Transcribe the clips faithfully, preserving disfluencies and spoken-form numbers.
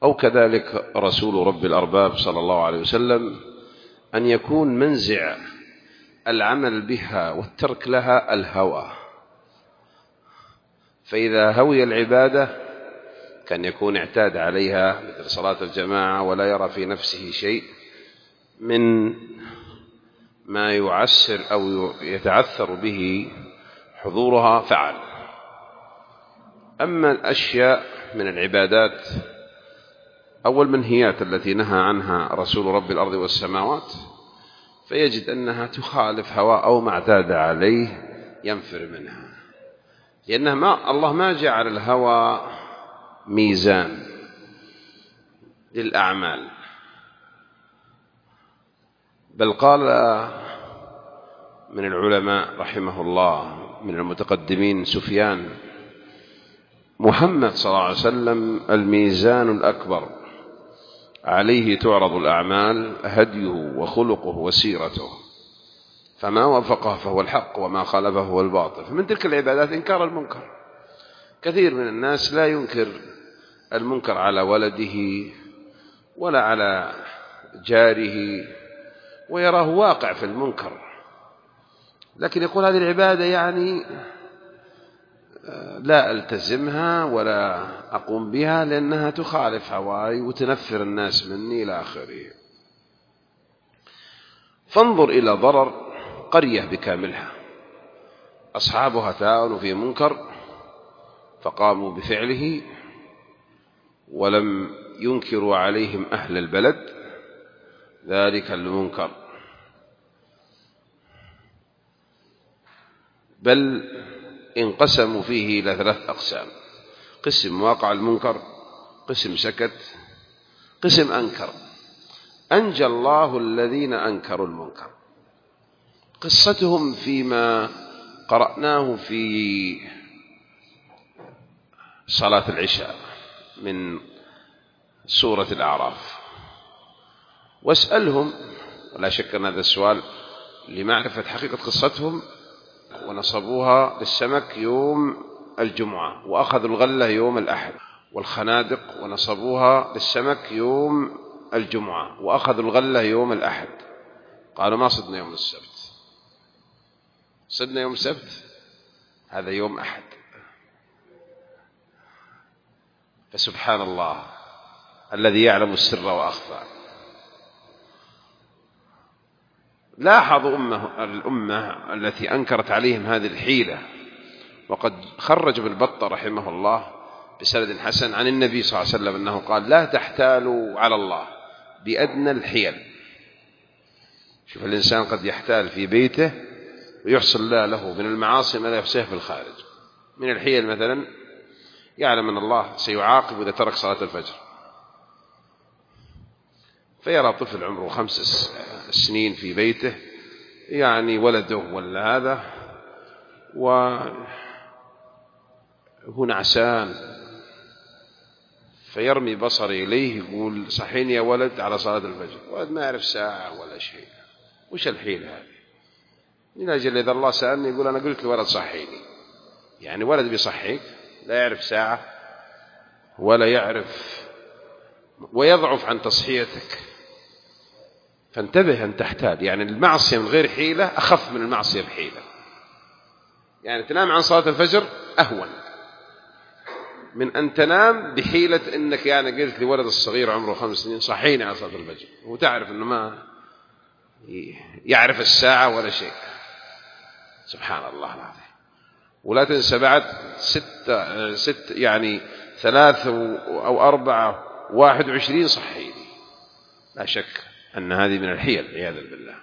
أو كذلك رسول رب الأرباب صلى الله عليه وسلم أن يكون منزع العمل بها والترك لها الهوى، فإذا هوي العبادة كان يكون اعتاد عليها مثل صلاة الجماعة ولا يرى في نفسه شيء من ما يعسر أو يتعثر به حضورها فعل. أما الأشياء من العبادات أو المنهيات التي نهى عنها رسول رب الأرض والسماوات فيجد أنها تخالف هواه أو ما اعتاد عليه ينفر منها، لأنه ما الله ما جعل الهوى ميزان للأعمال، بل قال من العلماء رحمه الله من المتقدمين سفيان: محمد صلى الله عليه وسلم الميزان الأكبر، عليه تعرض الأعمال، هديه وخلقه وسيرته، فما وافقه فهو الحق وما خالفه هو الباطل. فمن تلك العبادات إنكار المنكر. كثير من الناس لا ينكر المنكر على ولده ولا على جاره ويراه واقع في المنكر، لكن يقول هذه العبادة يعني لا ألتزمها ولا أقوم بها لأنها تخالف هواي وتنفر الناس مني إلى آخره. فانظر إلى ضرر قرية بكاملها أصحابها تاءوا في منكر فقاموا بفعله ولم ينكروا عليهم أهل البلد ذلك المنكر، بل انقسموا فيه إلى ثلاث أقسام: قسم واقع المنكر، قسم سكت، قسم أنكر. أنجى الله الذين أنكروا المنكر. قصتهم فيما قرأناه في صلاة العشاء من سورة الأعراف، واسألهم، ولا شك أن هذا السؤال لمعرفة حقيقة قصتهم. ونصبوها للسمك يوم الجمعة وأخذوا الغلة يوم الأحد، والخنادق ونصبوها للسمك يوم الجمعة وأخذوا الغلة يوم الأحد. قالوا ما صدنا يوم السبت، صدنا يوم السبت هذا يوم أحد. فسبحان الله الذي يعلم السر وأخفى. لاحظوا أمة الأمة التي أنكرت عليهم هذه الحيلة، وقد خرج ابن بطة رحمه الله بسند حسن عن النبي صلى الله عليه وسلم أنه قال: لا تحتالوا على الله بأدنى الحيل. شوف الإنسان قد يحتال في بيته ويحصل له من المعاصي ما لا يحصيه في الخارج. من الحيل مثلا يعلم أن الله سيعاقب إذا ترك صلاة الفجر، فيرى طفل عمره خمس سنين في بيته، يعني ولده ولا هذا، وهو نعسان، فيرمي بصري إليه يقول: صحيني يا ولد على صلاة الفجر. ولد ما يعرف ساعة ولا شيء. وش الحيل هذه؟ من أجل إذا الله سألني يقول: أنا قلت لولد صحيني. يعني ولد بيصحيك لا يعرف ساعة ولا يعرف، ويضعف عن تصحيتك. فانتبه أن تحتاج، يعني المعصية من غير حيلة أخف من المعصية بحيلة. يعني تنام عن صلاة الفجر أهون من أن تنام بحيلة إنك يعني قلت لولد الصغير عمره خمس سنين صحيني على صلاة الفجر، وتعرف إنه ما يعرف الساعة ولا شيء. سبحان الله العظيم. ولا تنسى بعد ستة ست يعني ثلاث أو أربعة واحد وعشرين صحيني. لا شك أن هذه من الحيل عياذا بالله.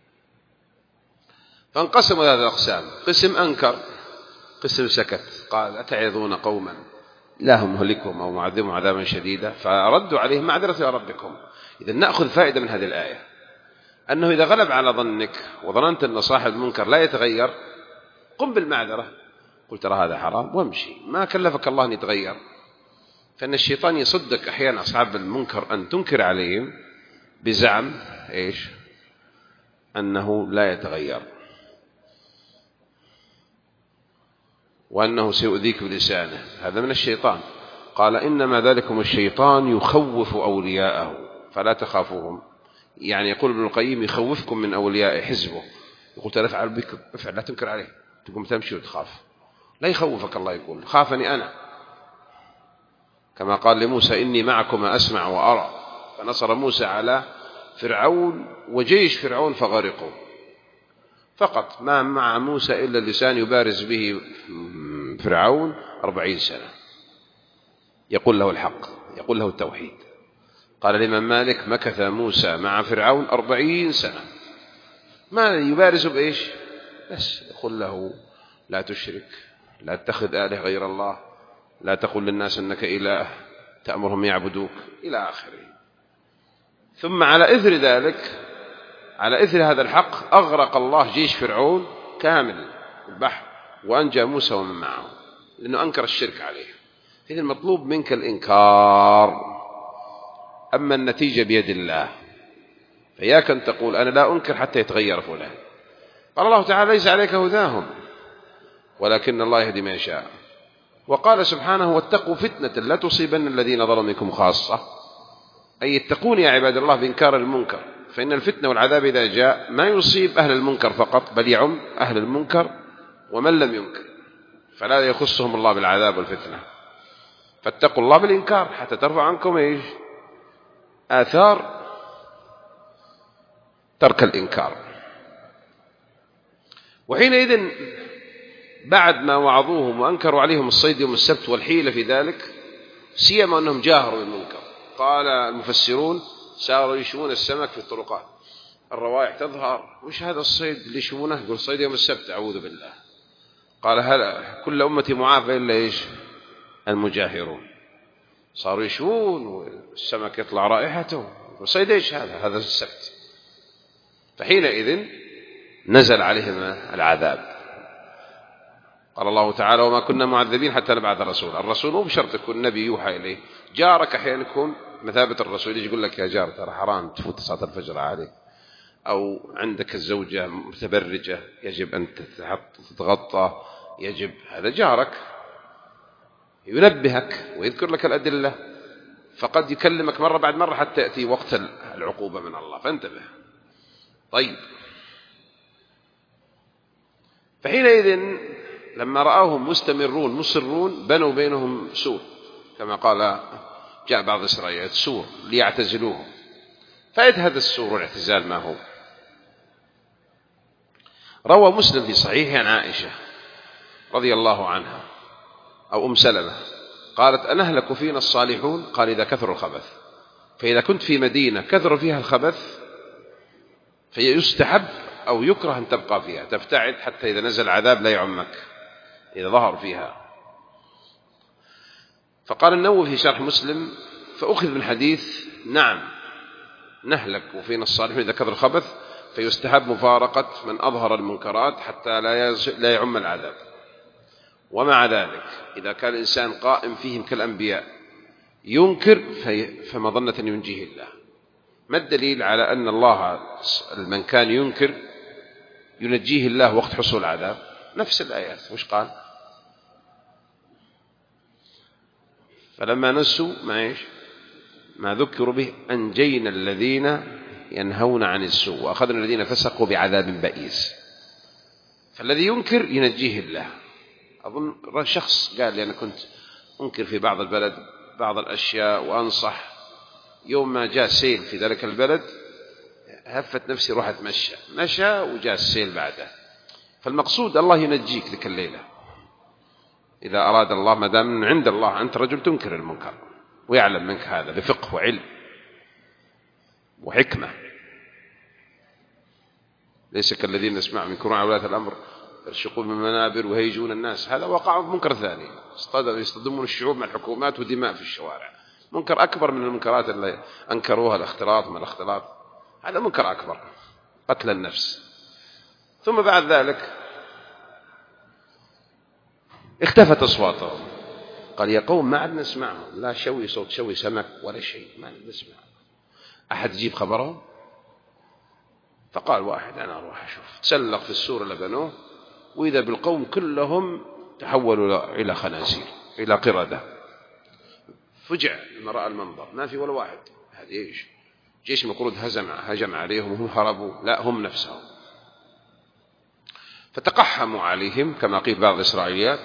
فانقسموا هذه الأقسام: قسم أنكر، قسم سكت. قال: أتعظون قوما لا هم مهلكهم أو معذبهم عذابا شديدا، فردوا عليهم: معذرة إلى ربكم. إذا نأخذ فائدة من هذه الآية، أنه إذا غلب على ظنك وظننت أن صاحب المنكر لا يتغير، قم بالمعذرة، قل ترى هذا حرام وامشي، ما كلفك الله أن يتغير. فإن الشيطان يصدك أحيانا أصحاب المنكر أن تنكر عليهم بزعم إيش؟ أنه لا يتغير، وأنه سيؤذيك بلسانه. هذا من الشيطان. قال إنما ذلكم الشيطان يخوف أولياءه فلا تخافوهم. يعني يقول ابن القيم يخوفكم من أولياء حزبه، يقول ترى افعل بك افعل لا تنكر عليه، تقوم تمشي وتخاف، لا يخوفك الله، يقول خافني أنا، كما قال لموسى إني معكما أسمع وأرى، فنصر موسى على فرعون وجيش فرعون فغرقوا. فقط ما مع موسى إلا اللسان يبارز به فرعون أربعين سنة، يقول له الحق، يقول له التوحيد. قال الإمام مالك مكث موسى مع فرعون أربعين سنة، ما يبارز بإيش؟ بس يقول له لا تشرك، لا تتخذ آله غير الله، لا تقل للناس أنك إله، تأمرهم يعبدوك، إلى آخره. ثم على إثر ذلك، على إثر هذا الحق، أغرق الله جيش فرعون كامل البحر وأنجى موسى ومن معه، لأنه أنكر الشرك عليه. إذن المطلوب منك الإنكار، أما النتيجة بيد الله، فإياك أن تقول أنا لا أنكر حتى يتغير فلان. قال الله تعالى ليس عليك هداهم ولكن الله يهدي من يشاء. وقال سبحانه واتقوا فتنة لا تصيبن الذين ظلموا منكم خاصة، أي اتقون يا عباد الله بإنكار المنكر، فإن الفتنة والعذاب إذا جاء ما يصيب أهل المنكر فقط، بل يعم أهل المنكر ومن لم ينكر، فلا يخصهم الله بالعذاب والفتنة. فاتقوا الله بالإنكار حتى ترفع عنكم إيش؟ آثار ترك الإنكار. وحينئذ بعد ما وعظوهم وأنكروا عليهم الصيد يوم السبت والحيلة في ذلك، سيما أنهم جاهروا بالمنكر، قال المفسرون صاروا يشوون السمك في الطرقات، الروائح تظهر، وش هذا الصيد اللي يشوونه؟ يقول صيد يوم السبت، أعوذ بالله. قال هلا كل أمتي معافى إلا إيش؟ المجاهرون. صاروا يشوون والسمك يطلع رائحته، وصيد إيش هذا؟ هذا السبت. فحينئذ نزل عليهم العذاب. قال الله تعالى وما كنا معذبين حتى نبعث رسولا. الرسول مو بشرط يكون نبي يوحى إليه، جارك أحيانا يكون مثابة الرسول، يجي يقول لك يا جار ترى حرام تفوت صلاة الفجر عليك، أو عندك الزوجة متبرجة يجب أن تتغطى، يجب، هذا جارك ينبهك ويذكر لك الأدلة، فقد يكلمك مرة بعد مرة حتى يأتي وقت العقوبة من الله، فانتبه. طيب، فحينئذ لما رأوهم مستمرون مصرون بنوا بينهم سور، كما قال جاء بعض إسرائيل سور ليعتزلوهم. فائدة هذا السور والاعتزال ما هو؟ روى مسلم في صحيح عن عائشة رضي الله عنها أو أم سلمة قالت أنهلك فينا الصالحون؟ قال إذا كثر الخبث، فإذا كنت في مدينة كثر فيها الخبث فيستحب أو يكره أن تبقى فيها، تبتعد حتى إذا نزل عذاب لا يعمك إذا ظهر فيها. فقال النووي في شرح مسلم فأخذ من حديث نعم نهلك وفينا الصالحون إذا كثر الخبث، فيستحب مفارقة من أظهر المنكرات حتى لا يعم العذاب. ومع ذلك إذا كان الإنسان قائم فيهم كالأنبياء ينكر فمظنة ينجيه الله. ما الدليل على أن الله من كان ينكر ينجيه الله وقت حصول العذاب؟ نفس الآيات، وش قال؟ فلما نسوا ما إيش ما ذكروا به أنجينا الذين ينهون عن السوء وأخذنا الذين فسقوا بعذاب بئيس. فالذي ينكر ينجيه الله. أظن شخص قال لي أنا كنت أنكر في بعض البلد بعض الأشياء وأنصح، يوم ما جاء سيل في ذلك البلد هفت نفسي روح أتمشى، مشى وجاء السيل بعده. فالمقصود الله ينجيك ذيك الليلة إذا أراد الله، ما دام من عند الله، أنت رجل تنكر المنكر ويعلم منك هذا بفقه وعلم وحكمة، ليس كالذين نسمع من كراع ولاة الأمر يرشقون من منابر وهيجون الناس، هذا وقعوا في منكر ثاني، يصطدمون الشعوب مع الحكومات ودماء في الشوارع، منكر أكبر من المنكرات اللي أنكروها، الاختلاط من الاختلاط، هذا منكر أكبر، قتل النفس. ثم بعد ذلك اختفت أصواتهم، قال يا قوم ما عاد نسمعهم، لا شوي صوت شوي سمك ولا شيء، ما عاد نسمع. أحد يجيب خبرهم؟ فقال واحد أنا أروح أشوف. تسلق في السور اللي بنوه، وإذا بالقوم كلهم تحولوا إلى خنازير، إلى قردة. فجع لما رأى المنظر، ما في ولا واحد. هذا إيش؟ جيش المفروض هزم هجم عليهم وهم هربوا، لا هم نفسهم. فتقحموا عليهم كما قيل بعض الإسرائيليات،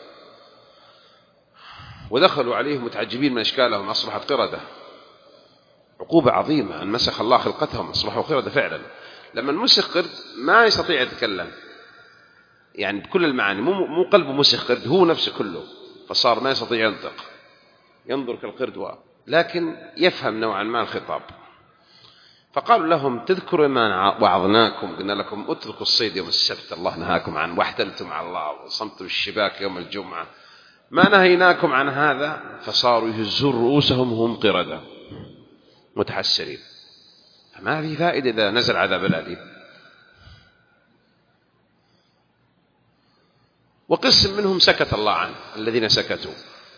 ودخلوا عليهم متعجبين من أشكالهم، أصبحت قردة. عقوبة عظيمة أن مسخ الله خلقتهم، أصبحوا قردة فعلا. لما المسخ قرد ما يستطيع يتكلم، يعني بكل المعاني، مو مو قلبه مسخ قرد، هو نفسه كله، فصار ما يستطيع ينطق، ينظر كالقرد، لكن يفهم نوعا ما الخطاب. فقالوا لهم: تذكروا ما وعظناكم، قلنا لكم اتركوا الصيد يوم السبت، الله نهاكم عنه، واحتلتم على الله وصمتوا الشباك يوم الجمعة، ما نهيناكم عن هذا؟ فصاروا يهزون رؤوسهم هم قردة متحسرين. فما في فائدة إذا نزل عذاب الأليم. وقسم منهم سكت الله عنه، الذين سكتوا،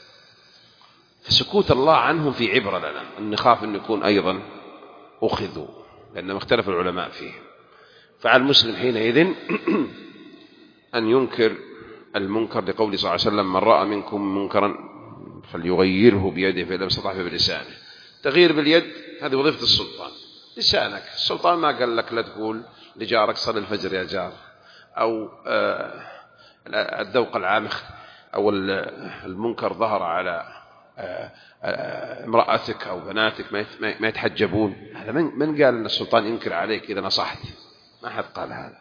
فسكوت الله عنهم في عبرة لنا، أن نخاف أن يكون أيضا أخذوا، لأنهم اختلف العلماء فيه. فعلى المسلم حينئذ أن ينكر المنكر، لقول صلى الله عليه وسلم: من رأى منكم منكرا فليغيره بيده، فإن لم يستطع بلسانه. تغيير باليد هذه وظيفة السلطان، لسانك. السلطان ما قال لك لا تقول لجارك صل الفجر يا جار، أو الذوق العام أو المنكر ظهر على امرأتك أو بناتك ما يتحجبون. هذا من قال أن السلطان ينكر عليك إذا نصحت؟ ما حد قال هذا.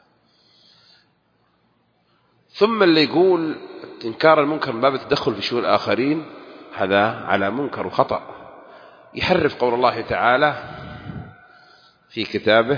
ثم اللي يقول إنكار المنكر من باب التدخل في شؤون الآخرين، هذا على منكر وخطأ، يحرف قول الله تعالى في كتابه: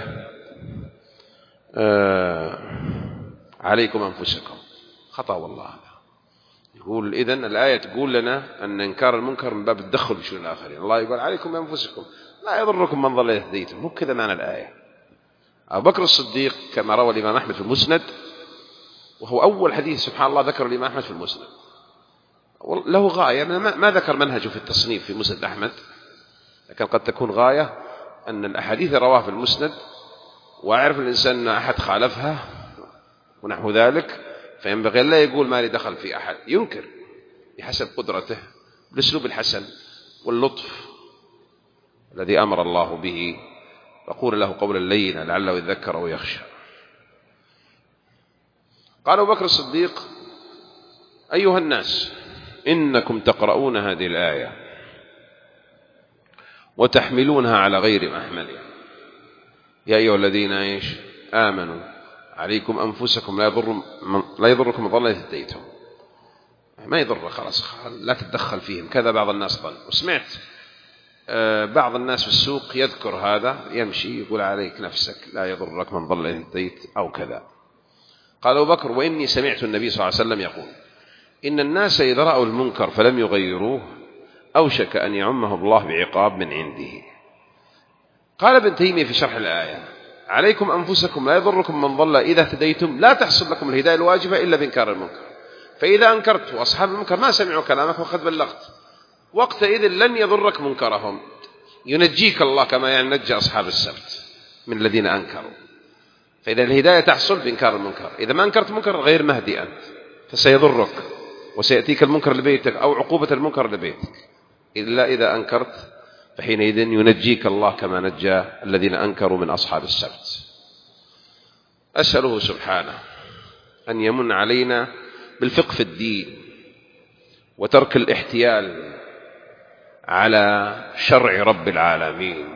آه عليكم أنفسكم. خطأ والله هذا. يقول إذن الآية تقول لنا أن إنكار المنكر من باب التدخل في شؤون الآخرين. الله يقول: عليكم أنفسكم لا يضركم من ضل إذا هديتم. مو كذا معنى الآية. أبو بكر الصديق كما روى الإمام أحمد في المسند، وهو أول حديث سبحان الله ذكر الإمام أحمد في المسند، له غاية، ما ذكر منهجه في التصنيف في مسند أحمد، لكن قد تكون غاية أن الأحاديث رواه في المسند، ويعرف الإنسان أن أحد خالفها ونحو ذلك، فينبغي لا يقول ما لي دخل في أحد، ينكر بحسب قدرته بالأسلوب الحسن واللطف الذي أمر الله به، وقول له قولا لينا لعله يذكر أو يخشى. قال أبو بكر الصديق: أيها الناس، إنكم تقرؤون هذه الآية وتحملونها على غير محملها. يا أيها الذين إيش آمنوا عليكم أنفسكم لا يضر لا يضركم من ضل إذا هديتم. ما يضر، خلاص لا تتدخل فيهم، كذا بعض الناس ظن. وسمعت بعض الناس في السوق يذكر هذا، يمشي يقول: عليك نفسك لا يضرك من ضل إذا هديت أو كذا. قال أبو بكر: وإني سمعت النبي صلى الله عليه وسلم يقول: إن الناس إذا رأوا المنكر فلم يغيروه أوشك أن يعمهم الله بعقاب من عنده. قال ابن تيمية في شرح الآية: عليكم أنفسكم لا يضركم من ضل إذا اهتديتم، لا تحصل لكم الهداية الواجبة إلا بإنكار المنكر. فإذا أنكرت وأصحاب المنكر ما سمعوا كلامك وقد بلغت، وقتئذ لن يضرك منكرهم، ينجيك الله كما ينجى أصحاب السبت من الذين أنكروا. فإذا الهداية تحصل بإنكار المنكر، إذا ما أنكرت منكر غير مهدي أنت، فسيضرك وسيأتيك المنكر لبيتك أو عقوبة المنكر لبيتك. إلا إذا أنكرت فحينئذ ينجيك الله كما نجى الذين أنكروا من أصحاب السبت. أسأله سبحانه أن يمن علينا بالفقه في الدين وترك الاحتيال على شرع رب العالمين.